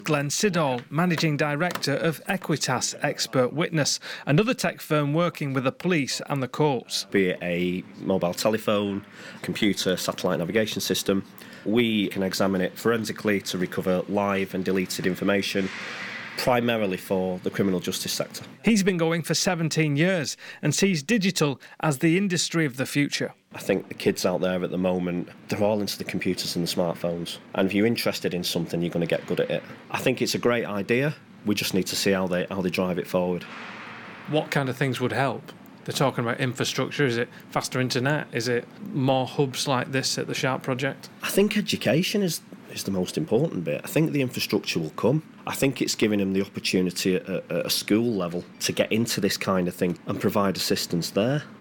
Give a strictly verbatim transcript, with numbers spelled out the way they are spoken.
Glenn Siddall, Managing Director of Equitas Expert Witness, another tech firm working with the police and the courts. Be it a mobile telephone, computer, satellite navigation system, we can examine it forensically to recover live and deleted information, primarily for the criminal justice sector. He's been going for seventeen years and sees digital as the industry of the future. I think the kids out there at the moment, they're all into the computers and the smartphones. And if you're interested in something, you're going to get good at it. I think it's a great idea. We just need to see how they how they drive it forward. What kind of things would help? They're talking about infrastructure. Is it faster internet? Is it more hubs like this at the Sharp project? I think education is, is the most important bit. I think the infrastructure will come. I think it's giving them the opportunity at a, at a school level to get into this kind of thing and provide assistance there.